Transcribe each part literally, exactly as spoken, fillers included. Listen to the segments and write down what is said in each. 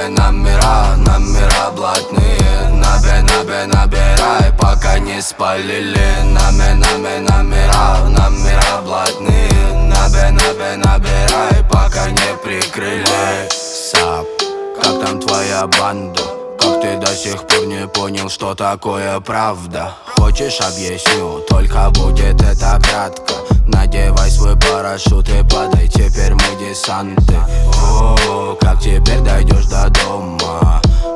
нами номера, номера блатные. Набе, набе, набирай, пока не спалили. Нами, нами номера, номера блатные. Набе, набе, набирай, пока не прикрыли. Сап, как там твоя банда? Как ты до сих пор не понял, что такое правда? Хочешь, объясню, только будет это кратко. Надевай свой парашют и падай, теперь мы десанты. О, как теперь дойдешь до дома?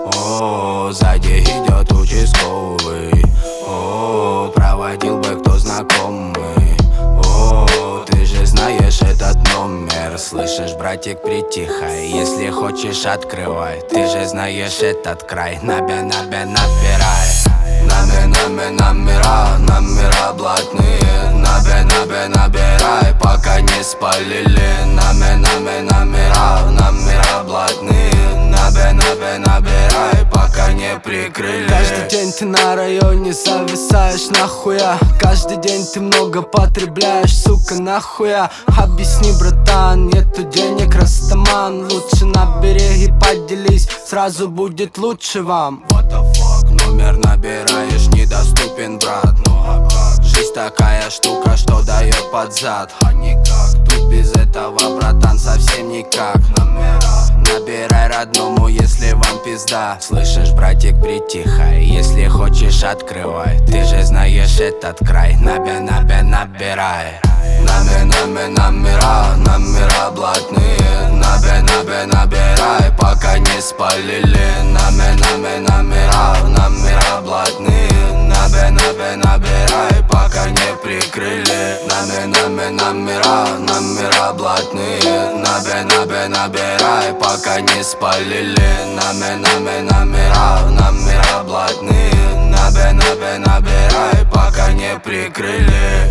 О, сзади идет участковый. О, проводил бы кто знакомый. О, ты же знаешь этот номер. Слышишь, братик, притихай. Если хочешь, открывай. Ты же знаешь этот край. Набе, набе, набирай. Нами, нами номера, номера блатные. Набе, набе, набирай, пока не спалили. Нами, нами номера, номера блатные. Набе, набе, набирай, пока не прикрыли. Каждый день ты на районе зависаешь нахуя. Каждый день ты много потребляешь, сука, нахуя. Объясни, братан, нету денег, растаман. Лучше набери и поделись, сразу будет лучше вам. What the fuck? Номер набираешь, недоступен, брат. Ну а как? Жизнь такая штука, что дает под зад. А никак, тут без этого, братан, совсем никак. Номера набирай родному, если вам пизда. Слышишь, братик, притихай. Если хочешь, открывай. Ты же знаешь этот край. Набе, набе, набирай. Нами, нами номера, номера блатные. Набе, набе, набирай, пока не спалили. Нами, нами номера, номера блатные. Набе, набе, набирай, пока не прикрыли. Нами, нами номера, номера блатные. Набе, набе, набирай, пока не спалили. Нами, нами номера, номера блатные. Набе, набе, набирай, пока не прикрыли.